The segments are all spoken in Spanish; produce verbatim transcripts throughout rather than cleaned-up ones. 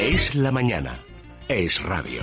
Es la mañana. Es radio.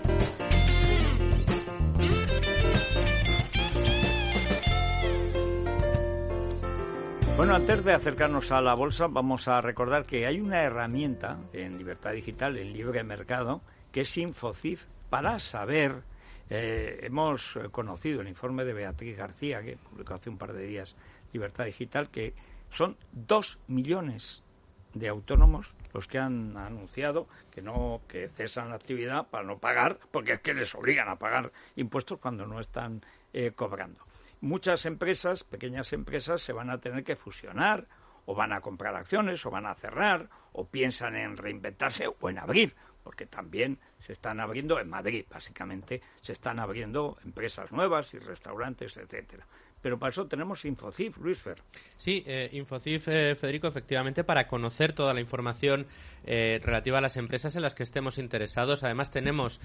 Bueno, antes de acercarnos a la bolsa, vamos a recordar que hay una herramienta en Libertad Digital, en Libre Mercado, que es Infocif, para saber, eh, hemos conocido el informe de Beatriz García, que publicó hace un par de días Libertad Digital, que son dos millones de autónomos los que han anunciado que no que cesan la actividad para no pagar, porque es que les obligan a pagar impuestos cuando no están eh, cobrando. Muchas empresas, pequeñas empresas, se van a tener que fusionar, o van a comprar acciones, o van a cerrar, o piensan en reinventarse o en abrir, porque también se están abriendo en Madrid, básicamente, se están abriendo empresas nuevas y restaurantes, etcétera. Pero para eso tenemos Infocif, Luis Fer. Sí, eh, Infocif, eh, Federico, efectivamente, para conocer toda la información eh, relativa a las empresas en las que estemos interesados. Además, tenemos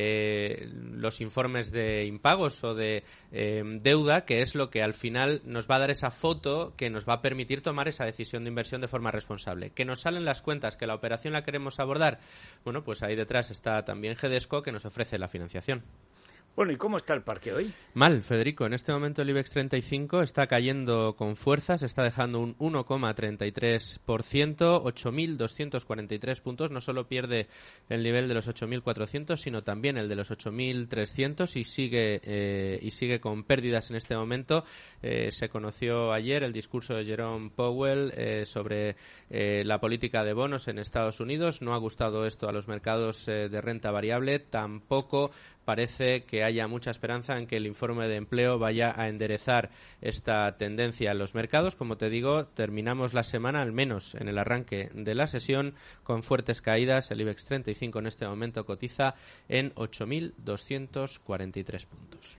eh, los informes de impagos o de eh, deuda, que es lo que al final nos va a dar esa foto que nos va a permitir tomar esa decisión de inversión de forma responsable. Que nos salen las cuentas, que la operación la queremos abordar, bueno, pues ahí detrás está también Gedesco, que nos ofrece la financiación. Bueno, ¿y cómo está el parque hoy? Mal, Federico. En este momento el IBEX treinta y cinco está cayendo con fuerza, se está dejando un uno coma treinta y tres por ciento, ocho mil doscientos cuarenta y tres puntos. No solo pierde el nivel de los ocho mil cuatrocientos, sino también el de los ocho mil trescientos y sigue eh, y sigue con pérdidas en este momento. Eh, se conoció ayer el discurso de Jerome Powell eh, sobre eh, la política de bonos en Estados Unidos. No ha gustado esto a los mercados eh, de renta variable, tampoco parece que haya mucha esperanza en que el informe de empleo vaya a enderezar esta tendencia en los mercados. Como te digo, terminamos la semana, al menos en el arranque de la sesión, con fuertes caídas. El IBEX treinta y cinco en este momento cotiza en ocho mil doscientos cuarenta y tres puntos.